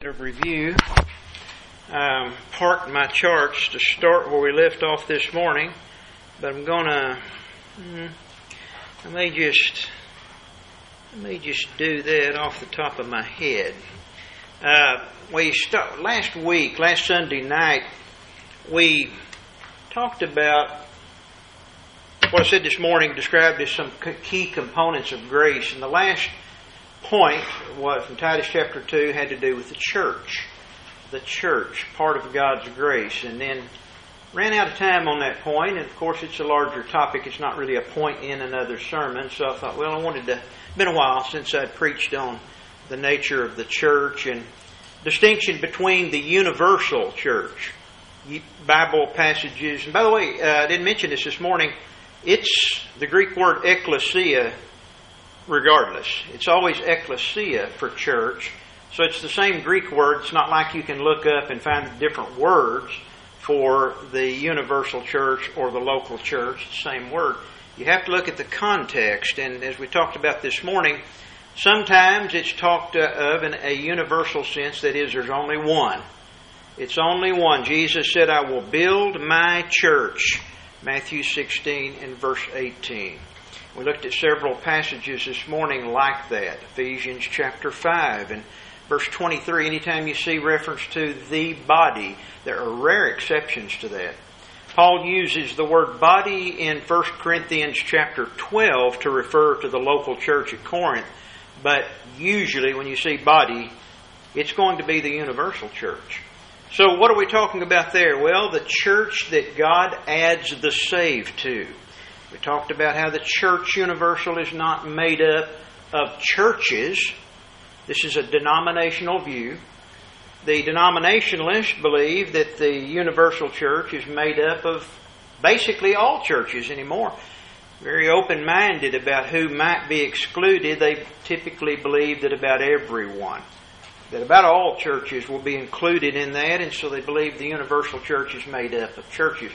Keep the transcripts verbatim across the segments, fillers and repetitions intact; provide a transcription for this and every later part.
of review. Um, parked my charts to start where we left off this morning, but I'm gonna. Mm, I may just. I may just do that off the top of my head. Uh, we start last week, last Sunday night, we talked about what I said this morning, described as some key components of grace, and the last point was from Titus chapter two, had to do with the church. The church, part of God's grace. And then ran out of time on that point, and of course it's a larger topic. It's not really a point in another sermon, so I thought, well, I wanted to, it's been a while since I'd preached on the nature of the church and distinction between the universal church, Bible passages. And by the way, uh, I didn't mention this this morning, it's the Greek word ekklesia regardless. It's always ecclesia for church. So it's the same Greek word. It's not like you can look up and find different words for the universal church or the local church. It's the same word. You have to look at the context. And as we talked about this morning, sometimes it's talked of in a universal sense. That is, there's only one. It's only one. Jesus said, I will build my church. Matthew sixteen and verse eighteen. We looked at several passages this morning like that. Ephesians chapter five and verse twenty-three. Anytime you see reference to the body, there are rare exceptions to that. Paul uses the word body in First Corinthians chapter twelve to refer to the local church at Corinth. But usually when you see body, it's going to be the universal church. So what are we talking about there? Well, the church that God adds the saved to. We talked about how the church universal is not made up of churches. This is a denominational view. The denominationalists believe that the universal church is made up of basically all churches anymore. Very open-minded about who might be excluded. They typically believe that about everyone, that about all churches will be included in that, and so they believe the universal church is made up of churches.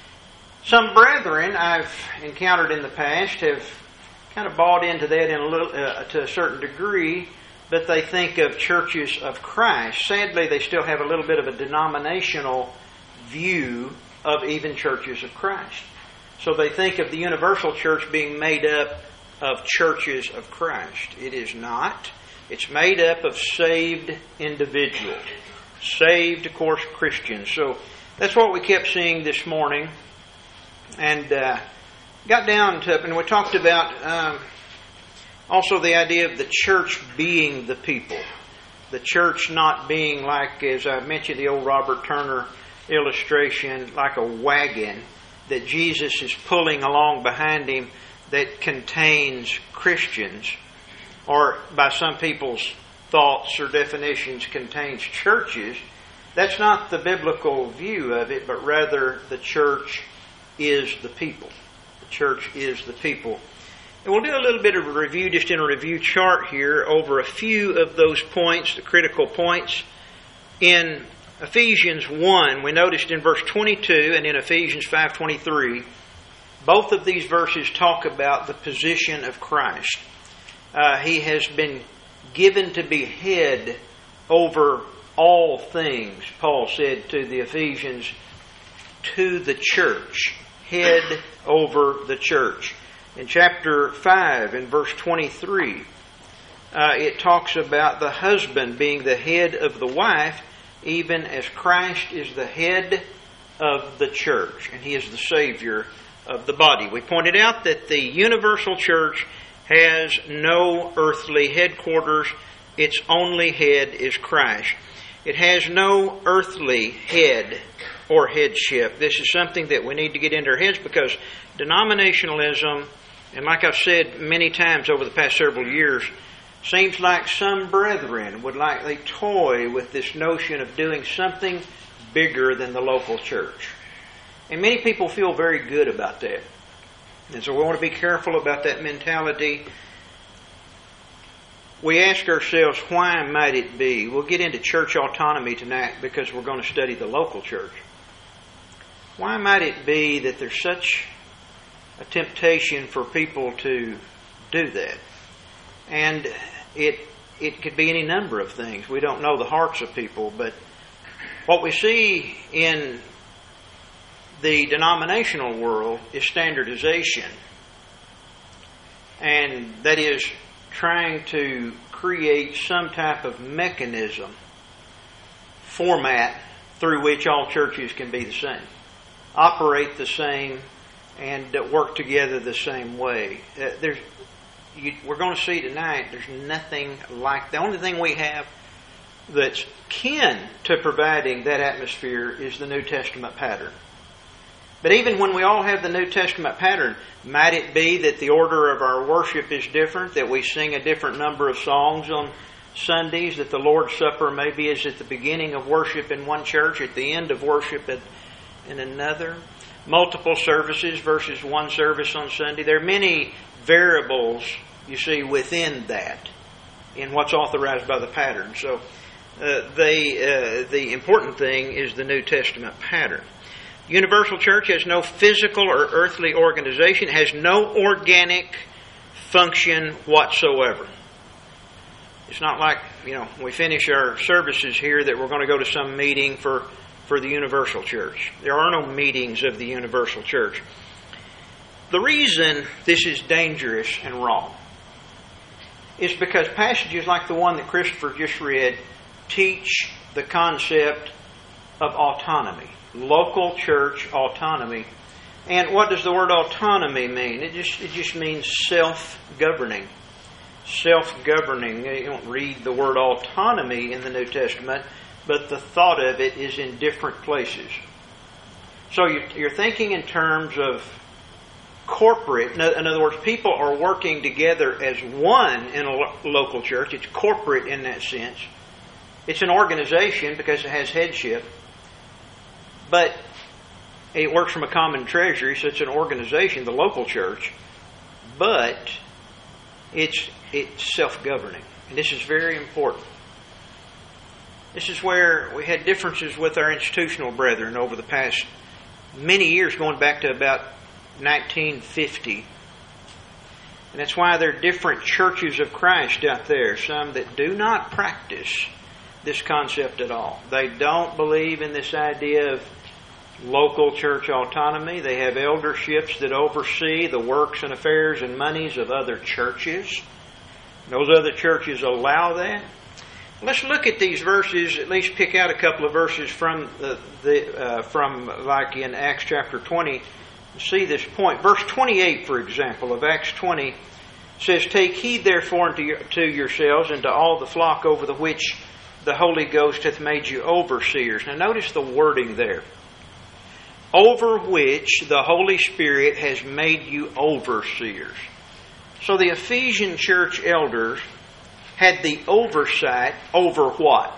Some brethren I've encountered in the past have kind of bought into that in a little, uh, to a certain degree, but they think of churches of Christ. Sadly, they still have a little bit of a denominational view of even churches of Christ. So they think of the universal church being made up of churches of Christ. It is not. It's made up of saved individuals. Saved, of course, Christians. So that's what we kept seeing this morning. And uh, got down to, and we talked about um, also the idea of the church being the people. The church not being like, as I mentioned, the old Robert Turner illustration, like a wagon that Jesus is pulling along behind him that contains Christians, or by some people's thoughts or definitions contains churches. That's not the biblical view of it, but rather the church is the people. The church is the people. And we'll do a little bit of a review, just in a review chart here, over a few of those points, the critical points. In Ephesians one, we noticed in verse twenty-two and in Ephesians five twenty-three, both of these verses talk about the position of Christ. Uh, he has been given to be head over all things, Paul said to the Ephesians, to the church. Head over the church. In chapter five, in verse twenty-three, uh, it talks about the husband being the head of the wife, even as Christ is the head of the church, and He is the Savior of the body. We pointed out that the universal church has no earthly headquarters. Its only head is Christ. It has no earthly head or headship. This is something that we need to get into our heads, because denominationalism, and like I've said many times over the past several years, seems like some brethren would like, they toy with this notion of doing something bigger than the local church. And many people feel very good about that. And so we want to be careful about that mentality. We ask ourselves, why might it be? We'll get into church autonomy tonight because we're going to study the local church. Why might it be that there's such a temptation for people to do that? And it it could be any number of things. We don't know the hearts of people, but what we see in the denominational world is standardization. And that is trying to create some type of mechanism, format, through which all churches can be the same, operate the same, and work together the same way. Uh, there's, you, we're going to see tonight, there's nothing like, the only thing we have that's kin to providing that atmosphere is the New Testament pattern. But even when we all have the New Testament pattern, might it be that the order of our worship is different, that we sing a different number of songs on Sundays, that the Lord's Supper maybe is at the beginning of worship in one church, at the end of worship at, in another? Multiple services versus one service on Sunday. There are many variables, you see, within that, in what's authorized by the pattern. So uh, they, uh, the important thing is the New Testament pattern. Universal Church has no physical or earthly organization, has no organic function whatsoever. It's not like, you know, we finish our services here that we're going to go to some meeting for, for the Universal Church. There are no meetings of the Universal Church. The reason this is dangerous and wrong is because passages like the one that Christopher just read teach the concept of autonomy. Local church autonomy. And what does the word autonomy mean? It just it just means self-governing. Self-governing. You don't read the word autonomy in the New Testament, but the thought of it is in different places. So you're thinking in terms of corporate. In other words, people are working together as one in a local church. It's corporate in that sense. It's an organization because it has headship. But it works from a common treasury, so it's an organization, the local church. But it's it's self-governing. And this is very important. This is where we had differences with our institutional brethren over the past many years, going back to about nineteen fifty. And that's why there are different churches of Christ out there, some that do not practice this concept at all. They don't believe in this idea of local church autonomy. They have elderships that oversee the works and affairs and monies of other churches. Those other churches allow that. Let's look at these verses, at least pick out a couple of verses from the, the uh, from like in Acts chapter twenty, to see this point. Verse twenty-eight, for example, of Acts twenty says, "Take heed therefore unto your, to yourselves and to all the flock over the which the Holy Ghost hath made you overseers." Now notice the wording there. Over which the Holy Spirit has made you overseers. So the Ephesian church elders had the oversight over what?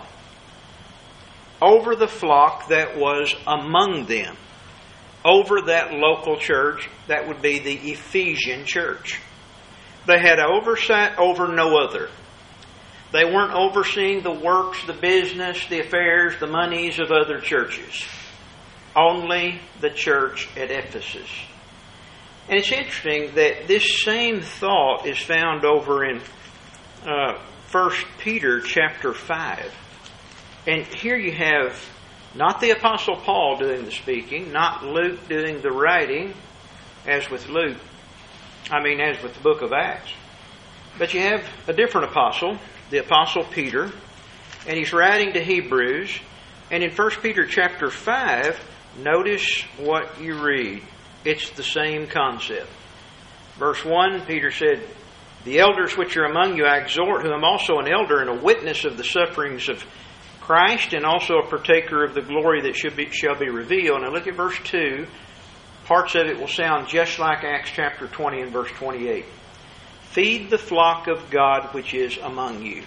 Over the flock that was among them. Over that local church, that would be the Ephesian church. They had oversight over no other. They weren't overseeing the works, the business, the affairs, the monies of other churches. Only the church at Ephesus. And it's interesting that this same thought is found over in uh, First Peter chapter five. And here you have not the Apostle Paul doing the speaking, not Luke doing the writing, as with Luke, I mean as with the book of Acts. But you have a different apostle, the Apostle Peter, and he's writing to Hebrews. And in First Peter chapter five, notice what you read. It's the same concept. Verse one, Peter said, "The elders which are among you I exhort, who am also an elder and a witness of the sufferings of Christ, and also a partaker of the glory that should be, shall be revealed." Now look at verse two. Parts of it will sound just like Acts chapter twenty and verse twenty-eight. "Feed the flock of God which is among you."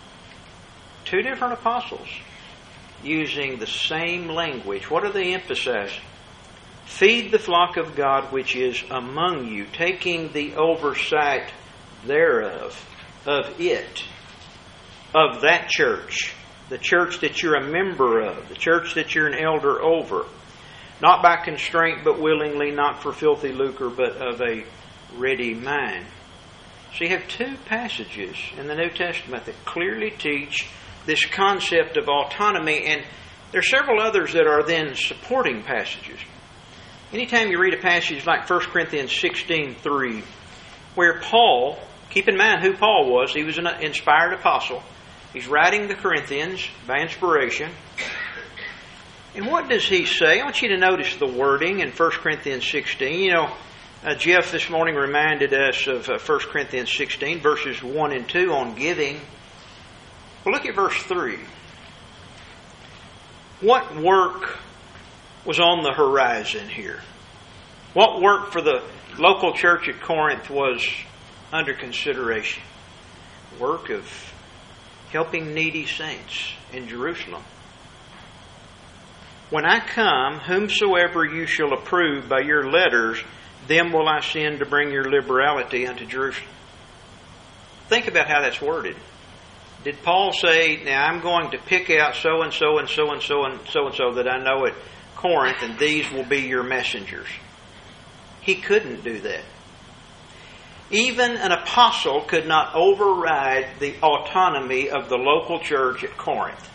Two different apostles using the same language. What are they emphasizing? Feed the flock of God which is among you, taking the oversight thereof, of it, of that church, the church that you're a member of, the church that you're an elder over, not by constraint but willingly, not for filthy lucre but of a ready mind. So you have two passages in the New Testament that clearly teach this concept of autonomy, and there are several others that are then supporting passages. Anytime you read a passage like First Corinthians sixteen three, where Paul, keep in mind who Paul was, he was an inspired apostle. He's writing the Corinthians by inspiration. And what does he say? I want you to notice the wording in First Corinthians sixteen. You know, uh, Jeff this morning reminded us of uh, First Corinthians sixteen, verses one and two on giving. Well, look at verse three. What work was on the horizon here? What work for the local church at Corinth was under consideration? Work of helping needy saints in Jerusalem. When I come, whomsoever you shall approve by your letters, them will I send to bring your liberality unto Jerusalem. Think about how that's worded. Did Paul say, now I'm going to pick out so and so and so and so and so and so that I know at Corinth, and these will be your messengers? He couldn't do that. Even an apostle could not override the autonomy of the local church at Corinth.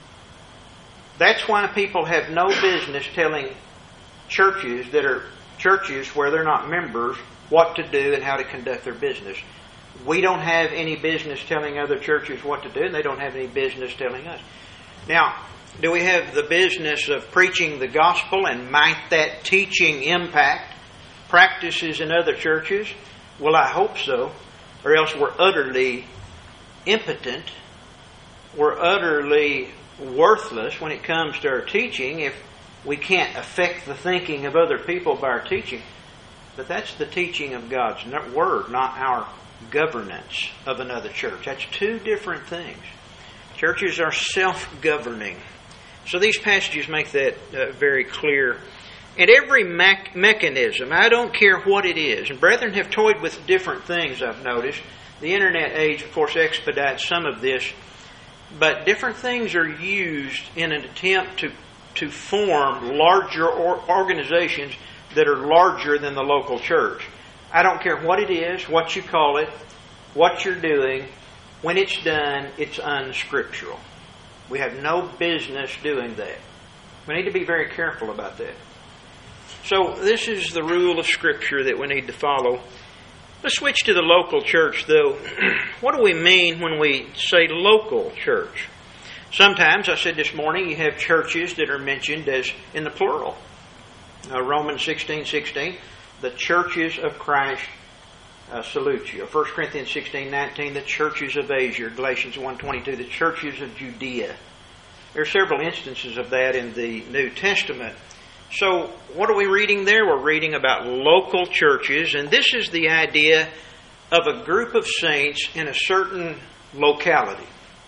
That's why people have no business telling churches that are churches where they're not members what to do and how to conduct their business. We don't have any business telling other churches what to do, and they don't have any business telling us. Now, do we have the business of preaching the gospel, and might that teaching impact practices in other churches? Well, I hope so, or else we're utterly impotent. We're utterly worthless when it comes to our teaching if we can't affect the thinking of other people by our teaching. But that's the teaching of God's Word, not our governance of another church. That's two different things. Churches are self-governing. So these passages make that uh, very clear. And every me- mechanism, I don't care what it is, and brethren have toyed with different things, I've noticed. The internet age, of course, expedites some of this, but different things are used in an attempt to, to form larger or organizations that are larger than the local church. I don't care what it is, what you call it, what you're doing. When it's done, it's unscriptural. We have no business doing that. We need to be very careful about that. So this is the rule of Scripture that we need to follow. Let's switch to the local church, though. What do we mean when we say local church? Sometimes, I said this morning, you have churches that are mentioned as in the plural. Uh, Romans sixteen sixteen, the churches of Christ uh, salute you. First Corinthians sixteen nineteen, the churches of Asia. Galatians one twenty-two, the churches of Judea. There are several instances of that in the New Testament. So, what are we reading there? We're reading about local churches, and this is the idea of a group of saints in a certain locality,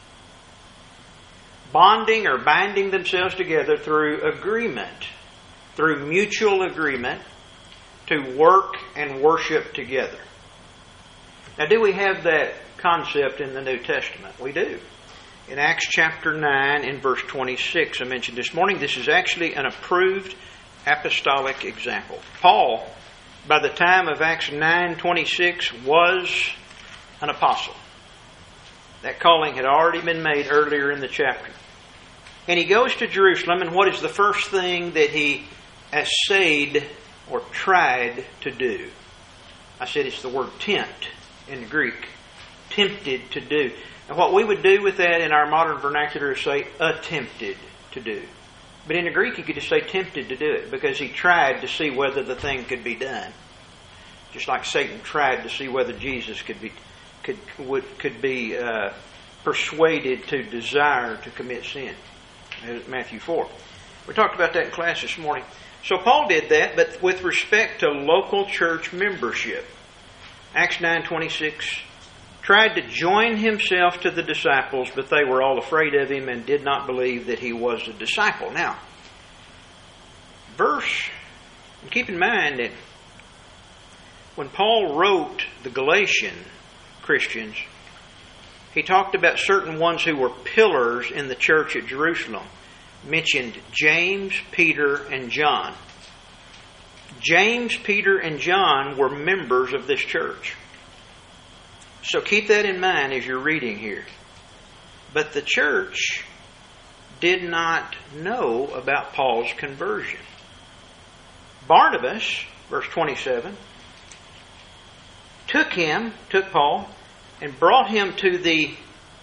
bonding or binding themselves together through agreement, through mutual agreement, to work and worship together. Now, do we have that concept in the New Testament? We do. In Acts chapter nine and verse twenty-six, I mentioned this morning, this is actually an approved apostolic example. Paul, by the time of Acts nine twenty-six, was an apostle. That calling had already been made earlier in the chapter. And he goes to Jerusalem, and what is the first thing that he essayed or tried to do? I said it's the word tempt in Greek. Tempted to do. And what we would do with that in our modern vernacular is say attempted to do. But in the Greek you could just say tempted to do it, because he tried to see whether the thing could be done. Just like Satan tried to see whether Jesus could be could would could be uh, persuaded to desire to commit sin. Matthew four. We talked about that in class this morning. So Paul did that, but with respect to local church membership. Acts nine twenty-six, tried to join himself to the disciples, but they were all afraid of him and did not believe that he was a disciple. Now, verse, keep in mind that when Paul wrote the Galatian Christians, he talked about certain ones who were pillars in the church at Jerusalem. Mentioned James, Peter, and John. James, Peter, and John were members of this church. So keep that in mind as you're reading here. But the church did not know about Paul's conversion. Barnabas, verse twenty-seven, took him, took Paul, and brought him to the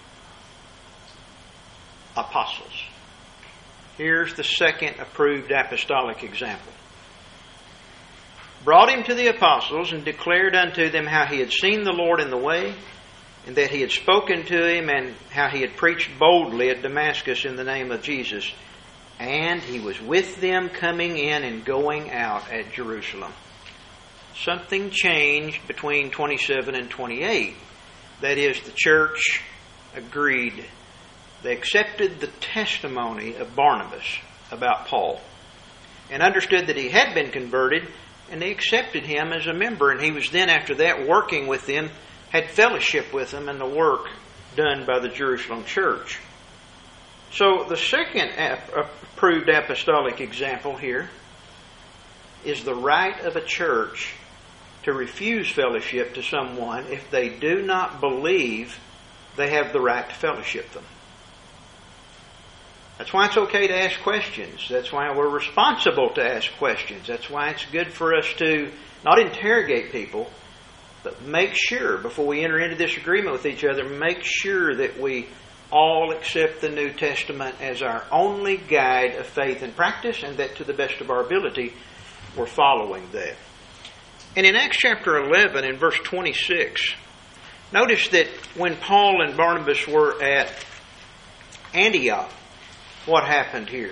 apostles. Here's the second approved apostolic example. Brought him to the apostles and declared unto them how he had seen the Lord in the way, and that he had spoken to him, and how he had preached boldly at Damascus in the name of Jesus. And he was with them coming in and going out at Jerusalem. Something changed between twenty-seven and twenty-eight. That is, the church agreed. They accepted the testimony of Barnabas about Paul and understood that he had been converted, and they accepted him as a member. And he was then, after that, working with them, had fellowship with them in the work done by the Jerusalem church. So the second approved apostolic example here is the right of a church to refuse fellowship to someone if they do not believe they have the right to fellowship them. That's why it's okay to ask questions. That's why we're responsible to ask questions. That's why it's good for us to not interrogate people, but make sure, before we enter into this agreement with each other, make sure that we all accept the New Testament as our only guide of faith and practice, and that to the best of our ability, we're following that. And in Acts chapter eleven, in verse twenty-six, notice that when Paul and Barnabas were at Antioch, what happened here?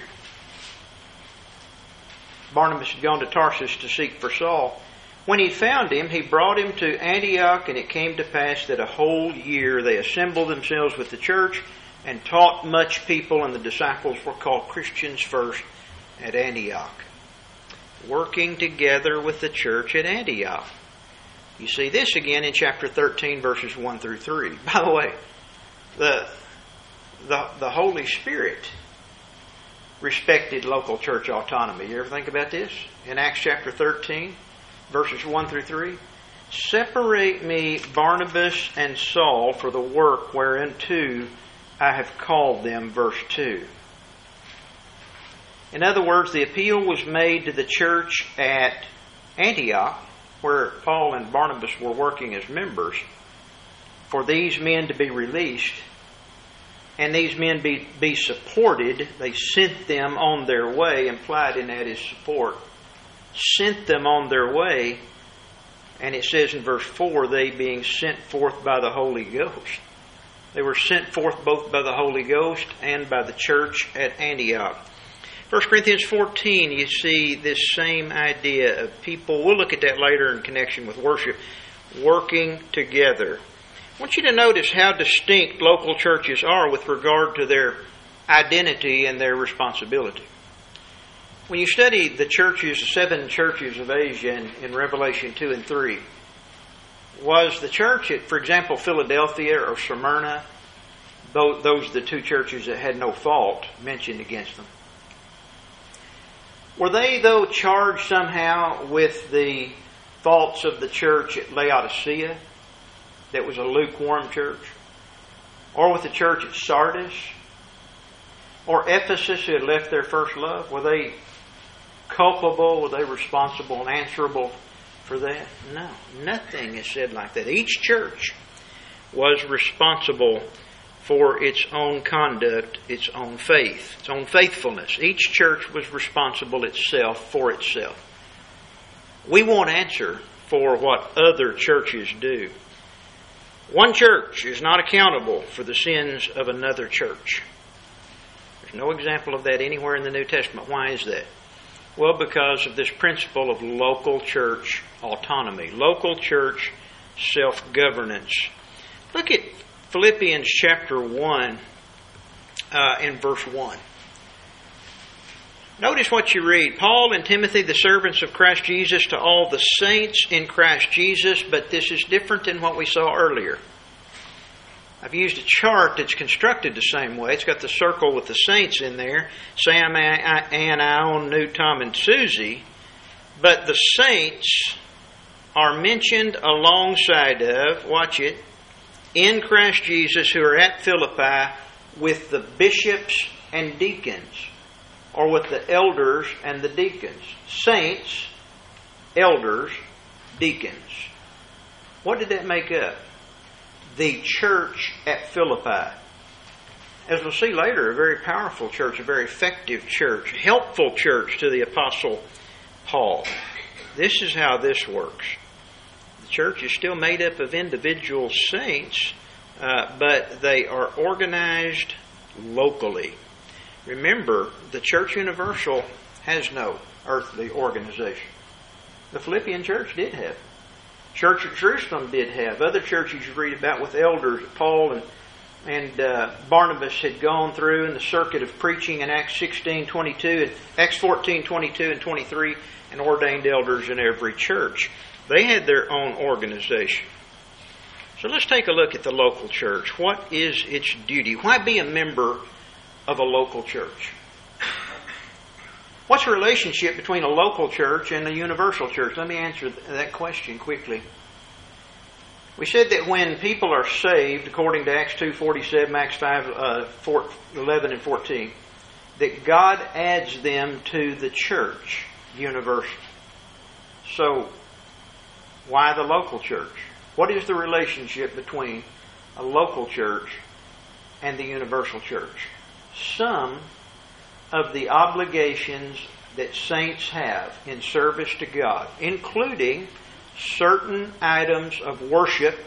Barnabas had gone to Tarsus to seek for Saul. When he found him, he brought him to Antioch, and it came to pass that a whole year they assembled themselves with the church and taught much people, and the disciples were called Christians first at Antioch. Working together with the church at Antioch. You see this again in chapter thirteen, verses one through three. By the way, the, the, the Holy Spirit respected local church autonomy. You ever think about this? In Acts chapter thirteen, verses one through three. Separate me, Barnabas and Saul, for the work whereunto I have called them, verse two. In other words, the appeal was made to the church at Antioch, where Paul and Barnabas were working as members, for these men to be released, and these men be, be supported. They sent them on their way. Implied in that is support. Sent them on their way, and it says in verse four, they being sent forth by the Holy Ghost. They were sent forth both by the Holy Ghost and by the church at Antioch. First Corinthians fourteen, you see this same idea of people, we'll look at that later in connection with worship, working together. I want you to notice how distinct local churches are with regard to their identity and their responsibility. When you study the churches, the seven churches of Asia in, in Revelation two and three, was the church at, for example, Philadelphia or Smyrna, those, those are the two churches that had no fault mentioned against them. Were they, though, charged somehow with the faults of the church at Laodicea, that was a lukewarm church? Or with the church at Sardis? Or Ephesus, who had left their first love? Were they culpable? Were they responsible and answerable for that? No, nothing is said like that. Each church was responsible for its own conduct, its own faith, its own faithfulness. Each church was responsible itself for itself. We won't answer for what other churches do. One church is not accountable for the sins of another church. There's no example of that anywhere in the New Testament. Why is that? Well, because of this principle of local church autonomy, local church self-governance. Look at Philippians chapter one uh, in verse one. Notice what you read. Paul and Timothy, the servants of Christ Jesus, to all the saints in Christ Jesus. But this is different than what we saw earlier. I've used a chart that's constructed the same way. It's got the circle with the saints in there. Sam, Ann, Ione, New, Tom, and Susie. But the saints are mentioned alongside of, watch it, in Christ Jesus who are at Philippi with the bishops and deacons, or with the elders and the deacons. Saints, elders, deacons. What did that make up? The church at Philippi. As we'll see later, a very powerful church, a very effective church, helpful church to the Apostle Paul. This is how this works. The church is still made up of individual saints, uh, but they are organized locally. Remember, the Church Universal has no earthly organization. The Philippian church did have. Church at Jerusalem did have. Other churches you read about with elders, Paul and and uh, Barnabas had gone through in the circuit of preaching in Acts sixteen twenty-two and Acts fourteen twenty-two and twenty-three, and ordained elders in every church. They had their own organization. So let's take a look at the local church. What is its duty? Why be a member of a local church? What's the relationship between a local church and a universal church? Let me answer that question quickly. We said that when people are saved, according to Acts two forty-seven, Acts five eleven and fourteen, that God adds them to the church universal. So, why the local church? What is the relationship between a local church and the universal church? Some of the obligations that saints have in service to God, including certain items of worship,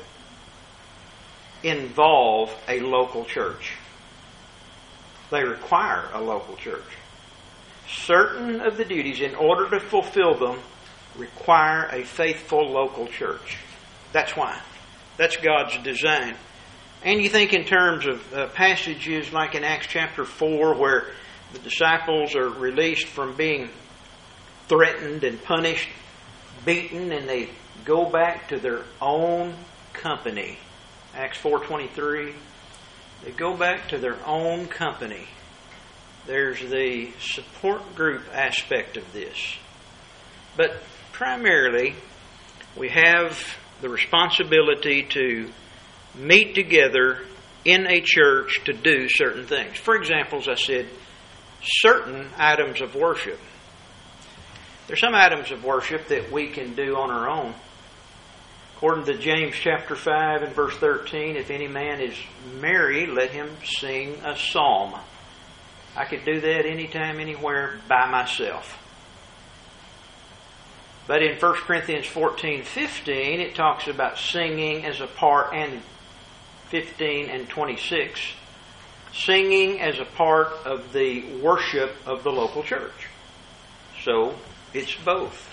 involve a local church. They require a local church. Certain of the duties, in order to fulfill them, require a faithful local church. That's why. That's God's design. And you think in terms of uh, passages like in Acts chapter four, where the disciples are released from being threatened and punished, beaten, and they go back to their own company. Acts four twenty-three. They go back to their own company. There's the support group aspect of this. But primarily, we have the responsibility to meet together in a church to do certain things. For example, as I said, certain items of worship. There's some items of worship that we can do on our own. According to James chapter five and verse thirteen, if any man is merry, let him sing a psalm. I could do that anytime, anywhere, by myself. But in First Corinthians fourteen fifteen, it talks about singing as a part, and fifteen and twenty-six, singing as a part of the worship of the local church. So, it's both.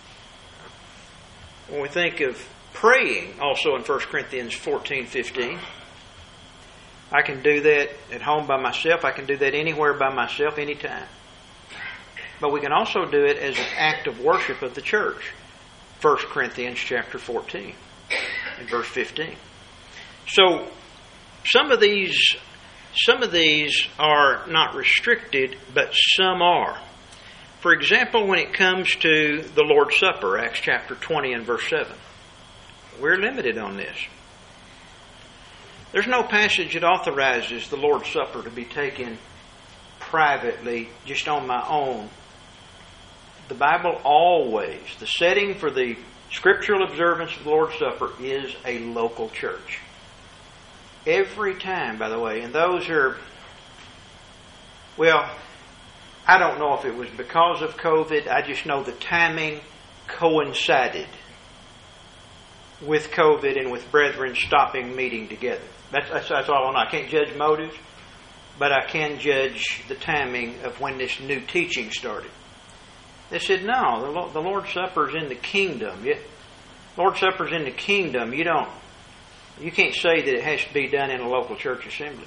When we think of praying, also in First Corinthians fourteen fifteen, I can do that at home by myself. I can do that anywhere by myself, anytime. But we can also do it as an act of worship of the church. First Corinthians chapter fourteen and verse fifteen. So, some of these, some of these are not restricted, but some are. For example, when it comes to the Lord's Supper, Acts chapter twenty and verse seven, we're limited on this. There's no passage that authorizes the Lord's Supper to be taken privately, just on my own. The Bible always, the setting for the scriptural observance of the Lord's Supper is a local church. Every time, by the way, and those are, well, I don't know if it was because of COVID. I just know the timing coincided with COVID and with brethren stopping meeting together. That's, that's, that's all I know. I can't judge motives, but I can judge the timing of when this new teaching started. They said, no, the, Lord, the Lord's Supper's in the kingdom. It, Lord's Supper's in the kingdom. You don't, you can't say that it has to be done in a local church assembly.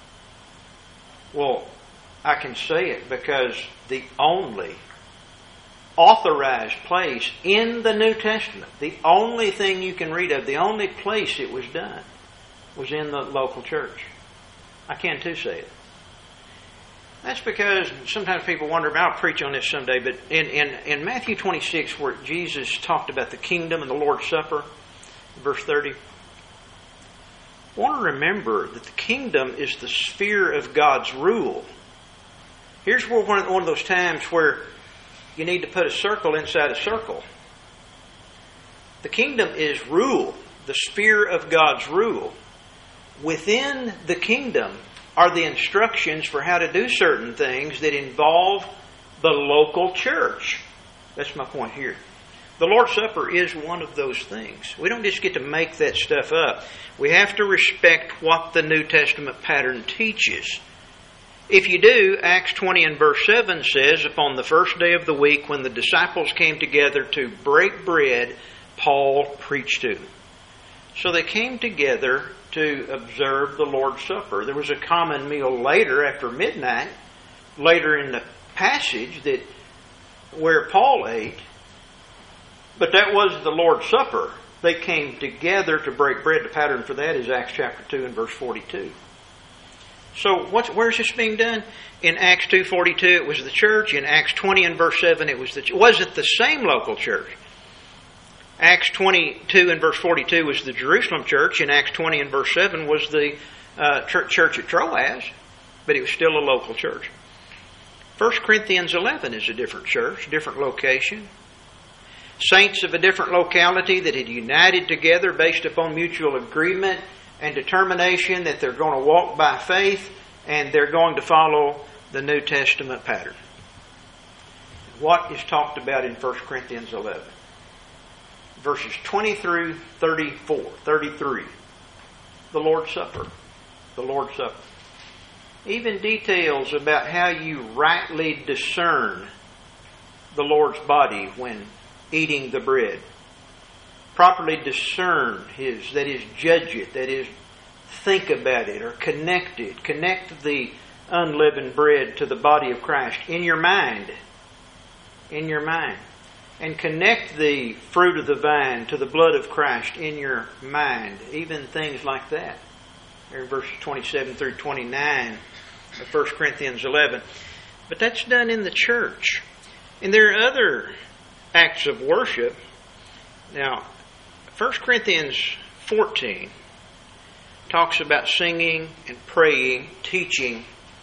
Well, I can say it because the only authorized place in the New Testament, the only thing you can read of, the only place it was done, was in the local church. I can too say it. That's because sometimes people wonder about, I'll preach on this someday, but in, in, in Matthew twenty-six, where Jesus talked about the kingdom and the Lord's Supper, verse thirty, I want to remember that the kingdom is the sphere of God's rule. Here's where one of those times where you need to put a circle inside a circle. The kingdom is rule, the sphere of God's rule. Within the kingdom are the instructions for how to do certain things that involve the local church. That's my point here. The Lord's Supper is one of those things. We don't just get to make that stuff up. We have to respect what the New Testament pattern teaches. If you do, Acts twenty and verse seven says, upon the first day of the week when the disciples came together to break bread, Paul preached to them. So they came together to observe the Lord's Supper. There was a common meal later after midnight, later in the passage that where Paul ate, but that was the Lord's Supper. They came together to break bread. The pattern for that is Acts chapter two and verse forty-two. So what's, where's this being done? In Acts two forty-two it was the church. In Acts twenty and verse seven it was the, was it the same local church? Acts twenty-two and verse forty-two was the Jerusalem church. In Acts twenty and verse seven was the uh, church at Troas, but it was still a local church. First Corinthians eleven is a different church, different location. Saints of a different locality that had united together based upon mutual agreement and determination that they're going to walk by faith and they're going to follow the New Testament pattern. What is talked about in First Corinthians eleven? Verses twenty through thirty-four, thirty-three. The Lord's Supper. The Lord's Supper. Even details about how you rightly discern the Lord's body when eating the bread. Properly discern His, that is, judge it, that is, think about it or connect it. Connect the unleavened bread to the body of Christ in your mind. In your mind. And connect the fruit of the vine to the blood of Christ in your mind. Even things like that. There in verses twenty-seven through twenty-nine of First Corinthians eleven. But that's done in the church. And there are other acts of worship. Now, First Corinthians fourteen talks about singing and praying, teaching.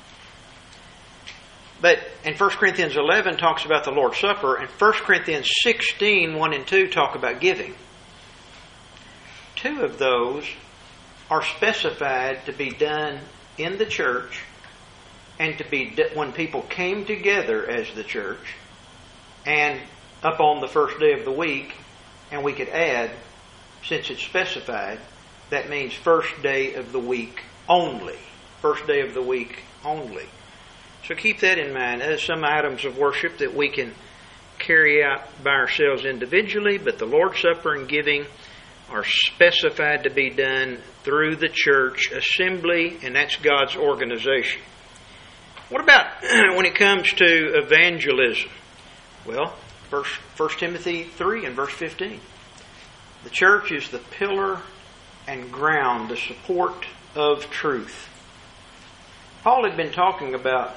But in First Corinthians eleven talks about the Lord's Supper, and First Corinthians sixteen, one and two talk about giving. Two of those are specified to be done in the church and to be when people came together as the church and up on the first day of the week. And we could add, since it's specified, that means first day of the week only. First day of the week only. So keep that in mind. There's some items of worship that we can carry out by ourselves individually, but the Lord's Supper and giving are specified to be done through the church assembly, and that's God's organization. What about when it comes to evangelism? Well, First Timothy three and verse fifteen. The church is the pillar and ground, the support of truth. Paul had been talking about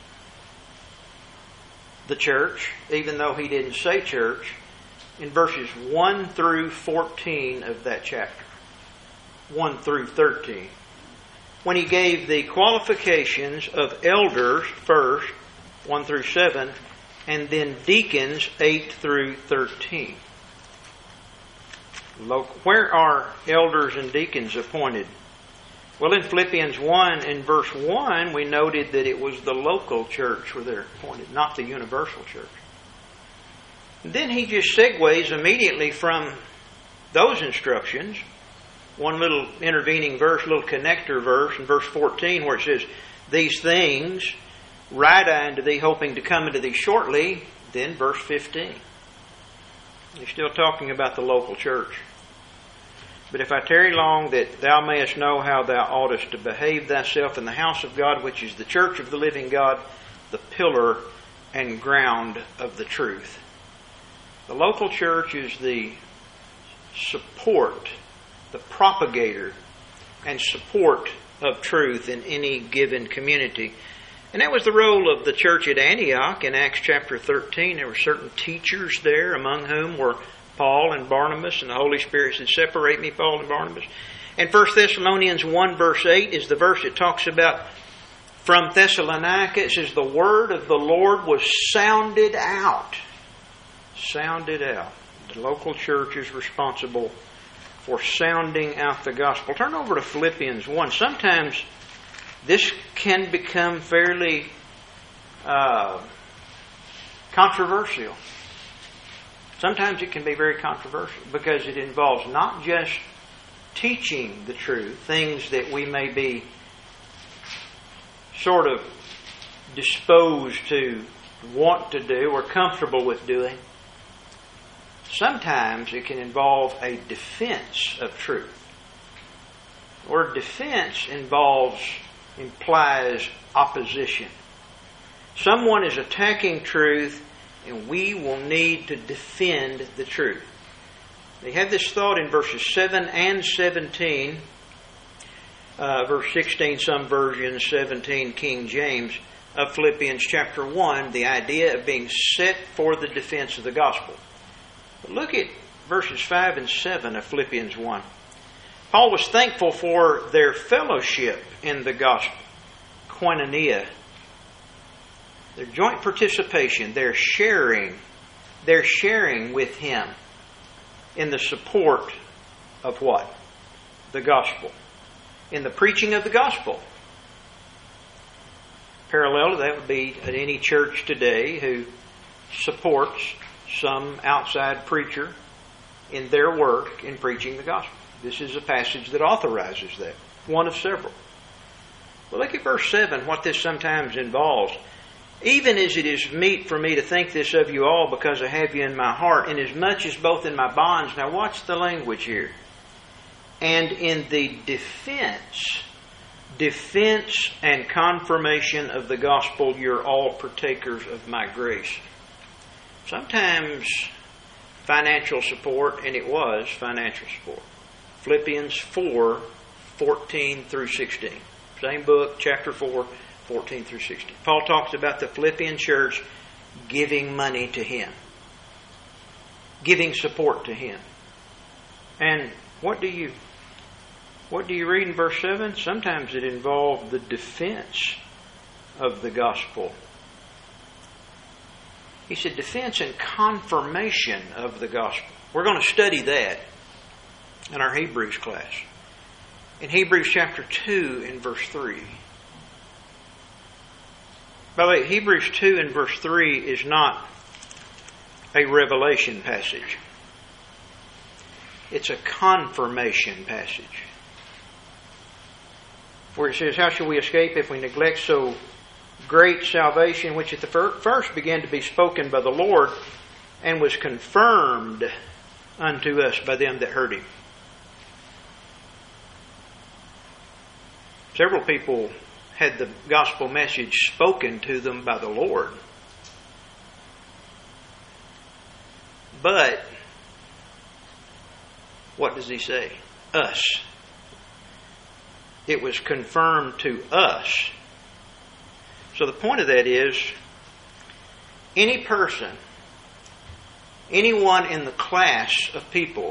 the church, even though he didn't say church, in verses one through fourteen of that chapter. one through thirteen. When he gave the qualifications of elders first, one through seven, and then deacons, eight through thirteen. Where are elders and deacons appointed? Well, in Philippians one and verse one, we noted that it was the local church where they're appointed, not the universal church. And then he just segues immediately from those instructions, one little intervening verse, little connector verse in verse fourteen, where it says, these things write I unto thee, hoping to come unto thee shortly. Then verse fifteen. He's still talking about the local church. But if I tarry long, that thou mayest know how thou oughtest to behave thyself in the house of God, which is the church of the living God, the pillar and ground of the truth. The local church is the support, the propagator and support of truth in any given community. And that was the role of the church at Antioch in Acts chapter thirteen. There were certain teachers there, among whom were Paul and Barnabas, and the Holy Spirit said, separate me, Paul and Barnabas. And First Thessalonians one verse eight is the verse that talks about from Thessalonica. It says, the word of the Lord was sounded out. Sounded out. The local church is responsible for sounding out the gospel. Turn over to Philippians one. Sometimes this can become fairly uh, controversial. Sometimes it can be very controversial because it involves not just teaching the truth, things that we may be sort of disposed to want to do or comfortable with doing. Sometimes it can involve a defense of truth. The word defense involves, implies opposition. Someone is attacking truth, and we will need to defend the truth. They have this thought in verses seven and seventeen. Uh, verse sixteen, some versions, seventeen, King James, of Philippians chapter one, the idea of being set for the defense of the gospel. But look at verses five and seven of Philippians one. Paul was thankful for their fellowship in the gospel, koinonia, their joint participation, their sharing, their sharing with him in the support of what? The gospel. In the preaching of the gospel. Parallel to that would be at any church today who supports some outside preacher in their work in preaching the gospel. This is a passage that authorizes that. One of several. Well, look at verse seven, what this sometimes involves. Even as it is meet for me to think this of you all, because I have you in my heart, inasmuch as both in my bonds. Now watch the language here. And in the defense, defense and confirmation of the gospel, you're all partakers of my grace. Sometimes financial support, and it was financial support. Philippians four, fourteen through sixteen. Same book, chapter four, fourteen through sixteen. Paul talks about the Philippian church giving money to him. Giving support to him. And what do you what do you read in verse seven? Sometimes it involved the defense of the gospel. He said defense and confirmation of the gospel. We're going to study that in our Hebrews class. In Hebrews chapter two and verse three. By the way, Hebrews two and verse three is not a revelation passage. It's a confirmation passage. Where it says, how shall we escape if we neglect so great salvation, which at the first began to be spoken by the Lord, and was confirmed unto us by them that heard him. Several people had the gospel message spoken to them by the Lord. But, what does he say? Us. It was confirmed to us. So the point of that is, any person, anyone in the class of people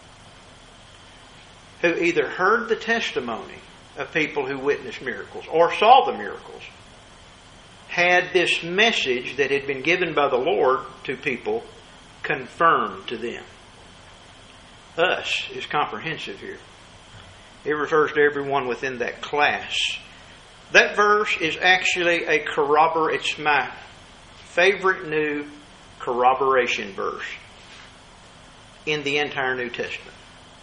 who either heard the testimony of people who witnessed miracles or saw the miracles, had this message that had been given by the Lord to people confirmed to them. Us is comprehensive here. It refers to everyone within that class. That verse is actually a corrobor. It's my favorite new corroboration verse in the entire New Testament.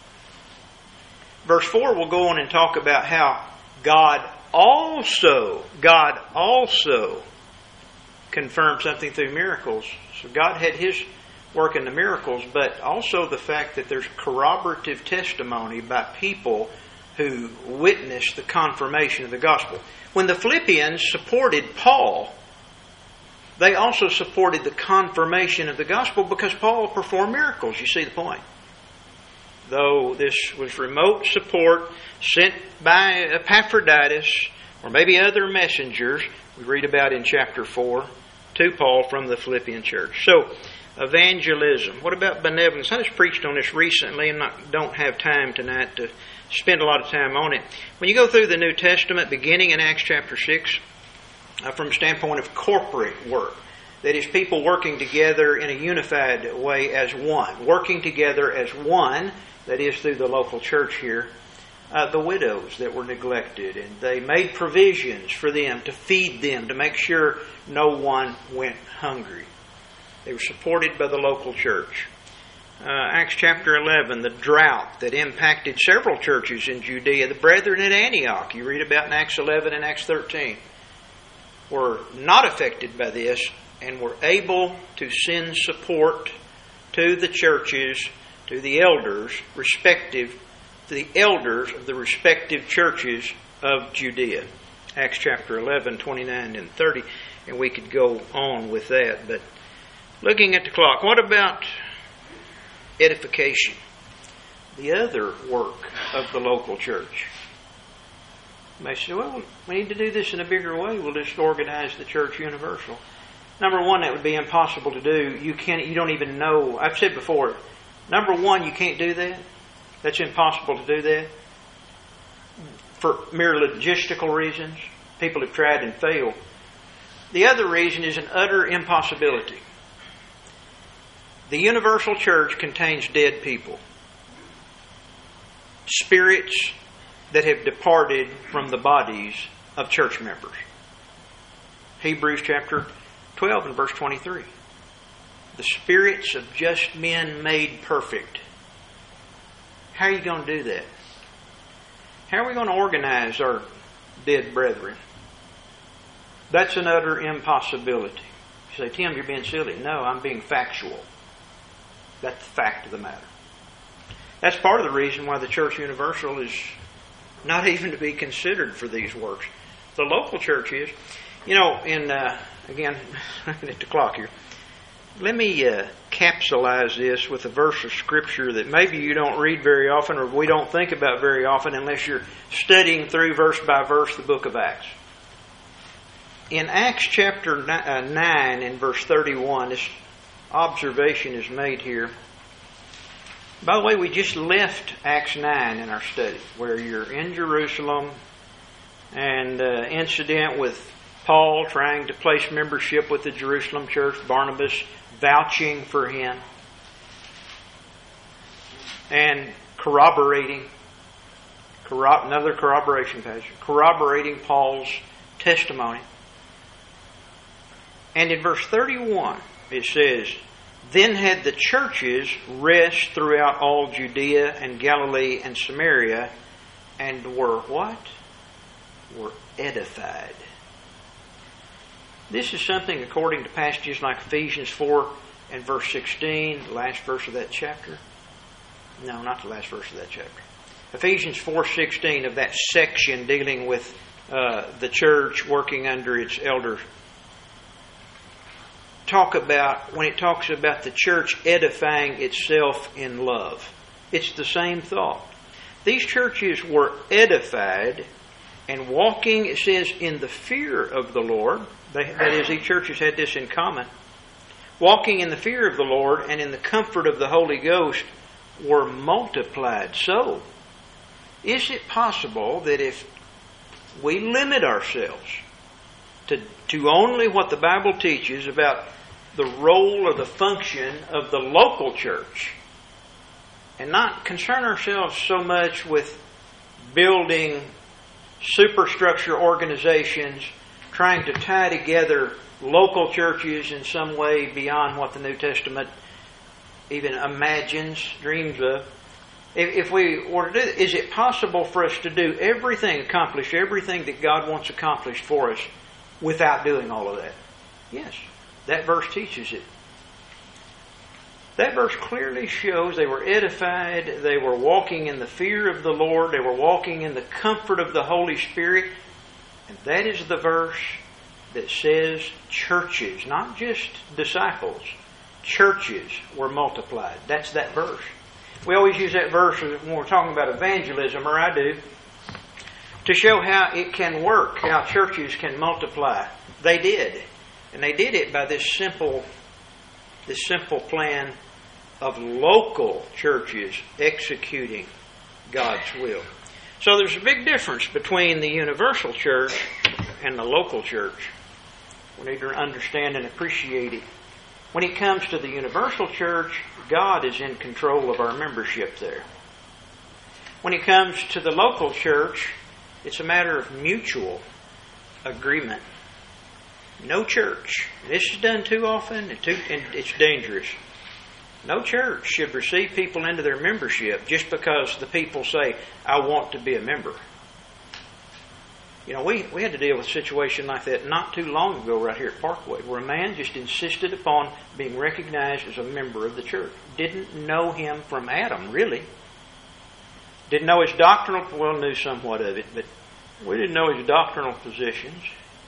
Verse four will go on and talk about how God also, God also confirmed something through miracles. So God had His work in the miracles, but also the fact that there's corroborative testimony by people who witnessed the confirmation of the gospel. When the Philippians supported Paul, they also supported the confirmation of the gospel because Paul performed miracles. You see the point? Though this was remote support sent by Epaphroditus or maybe other messengers we read about in chapter four to Paul from the Philippian church. So, evangelism. What about benevolence? I just preached on this recently and not, don't have time tonight to spend a lot of time on it. When you go through the New Testament, beginning in Acts chapter six, uh, from the standpoint of corporate work, that is, people working together in a unified way as one, working together as one, that is, through the local church here, uh, the widows that were neglected, and they made provisions for them to feed them, to make sure no one went hungry. They were supported by the local church. Uh, Acts chapter eleven, the drought that impacted several churches in Judea. The brethren at Antioch, you read about in Acts eleven and Acts thirteen, were not affected by this and were able to send support to the churches, to the elders, respective, to the elders of the respective churches of Judea. Acts chapter eleven, twenty-nine and thirty, and we could go on with that, but looking at the clock, what about edification? The other work of the local church. You may say, well, we need to do this in a bigger way. We'll just organize the church universal. Number one, that would be impossible to do. You can't. You don't even know. I've said before, number one, you can't do that. That's impossible to do that. For mere logistical reasons. People have tried and failed. The other reason is an utter impossibility. The universal church contains dead people. Spirits that have departed from the bodies of church members. Hebrews chapter twelve and verse twenty-three. The spirits of just men made perfect. How are you going to do that? How are we going to organize our dead brethren? That's an utter impossibility. You say, Tim, you're being silly. No, I'm being factual. That's the fact of the matter. That's part of the reason why the Church Universal is not even to be considered for these works. The local church is. You know, in, uh, again, looking at the clock here, let me uh, capsulize this with a verse of Scripture that maybe you don't read very often, or we don't think about very often unless you're studying through verse by verse the book of Acts. In Acts chapter nine and verse thirty-one, this observation is made here. By the way, we just left Acts nine in our study, where you're in Jerusalem, and uh, incident with Paul trying to place membership with the Jerusalem church, Barnabas vouching for him, and corroborating, corro- another corroboration passage, corroborating Paul's testimony. And in verse thirty-one, it says, Then had the churches rest throughout all Judea and Galilee and Samaria, and were what? Were edified. This is something according to passages like Ephesians four and verse sixteen, the last verse of that chapter. No, not the last verse of that chapter. Ephesians four sixteen of that section dealing with uh, the church working under its elders. Talk about, when it talks about the church edifying itself in love. It's the same thought. These churches were edified and walking, it says, in the fear of the Lord. They, that is, each church has had this in common. Walking in the fear of the Lord and in the comfort of the Holy Ghost were multiplied. So, is it possible that if we limit ourselves to, to only what the Bible teaches about the role or the function of the local church, and not concern ourselves so much with building superstructure organizations, trying to tie together local churches in some way beyond what the New Testament even imagines, dreams of. If, if we were to do that, is it possible for us to do everything, accomplish everything that God wants accomplished for us without doing all of that? Yes. That verse teaches it. That verse clearly shows they were edified, they were walking in the fear of the Lord, they were walking in the comfort of the Holy Spirit. And that is the verse that says churches, not just disciples, churches were multiplied. That's that verse. We always use that verse when we're talking about evangelism, or I do, to show how it can work, how churches can multiply. They did. And they did it by this simple, this simple plan of local churches executing God's will. So there's a big difference between the universal church and the local church. We need to understand and appreciate it. When it comes to the universal church, God is in control of our membership there. When it comes to the local church, it's a matter of mutual agreement. No church, and this is done too often and, too, and it's dangerous. No church should receive people into their membership just because the people say, I want to be a member. You know, we, we had to deal with a situation like that not too long ago right here at Parkway, where a man just insisted upon being recognized as a member of the church. Didn't know him from Adam, really. Didn't know his doctrinal, well, knew somewhat of it, but we didn't know his doctrinal positions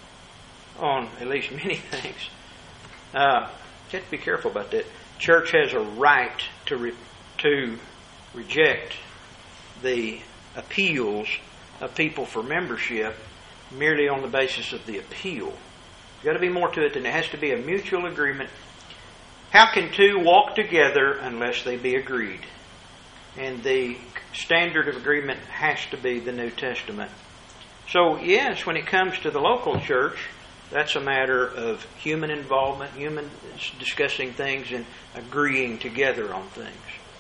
on at least many things. Uh, you have to be careful about that. Church has a right to re, to reject the appeals of people for membership merely on the basis of the appeal. There's got to be more to it than it has to be a mutual agreement. How can two walk together unless they be agreed? And the standard of agreement has to be the New Testament. So yes, when it comes to the local church, that's a matter of human involvement, human discussing things and agreeing together on things.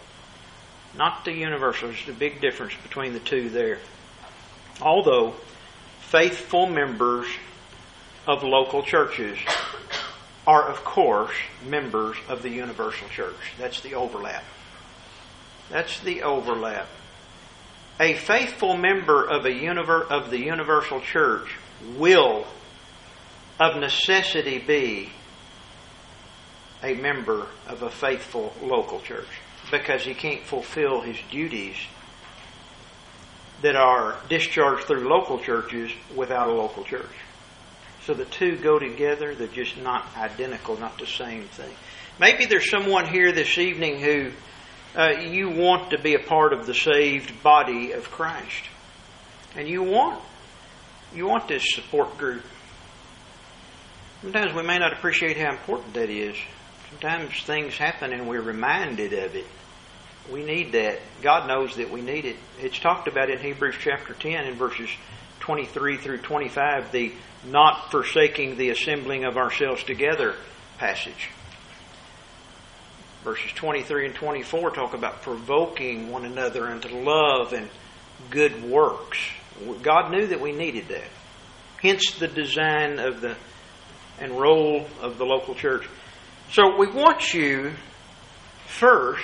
Not the universal. There's a big difference between the two there. Although faithful members of local churches are, of course, members of the universal church. That's the overlap. That's the overlap. A faithful member of a univer- of the universal church will of necessity be a member of a faithful local church, because he can't fulfill his duties that are discharged through local churches without a local church. So the two go together. They're just not identical, not the same thing. Maybe there's someone here this evening who uh, you want to be a part of the saved body of Christ, and you want you want this support group. Sometimes we may not appreciate how important that is. Sometimes things happen and we're reminded of it. We need that. God knows that we need it. It's talked about in Hebrews chapter ten in verses twenty-three through twenty-five, the not forsaking the assembling of ourselves together passage. Verses twenty-three and twenty-four talk about provoking one another into love and good works. God knew that we needed that. Hence the design of the and role of the local church. So we want you first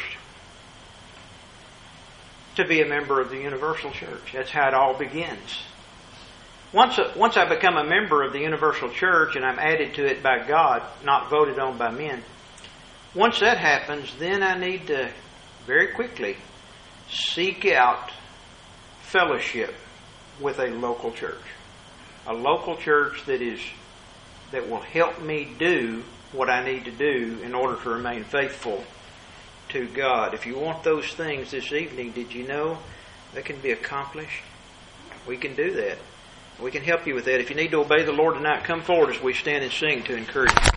to be a member of the universal church. That's how it all begins. Once, once I become a member of the universal church and I'm added to it by God, not voted on by men, once that happens, then I need to very quickly seek out fellowship with a local church. A local church that is that will help me do what I need to do in order to remain faithful to God. If you want those things this evening, did you know they can be accomplished? We can do that. We can help you with that. If you need to obey the Lord tonight, come forward as we stand and sing to encourage you.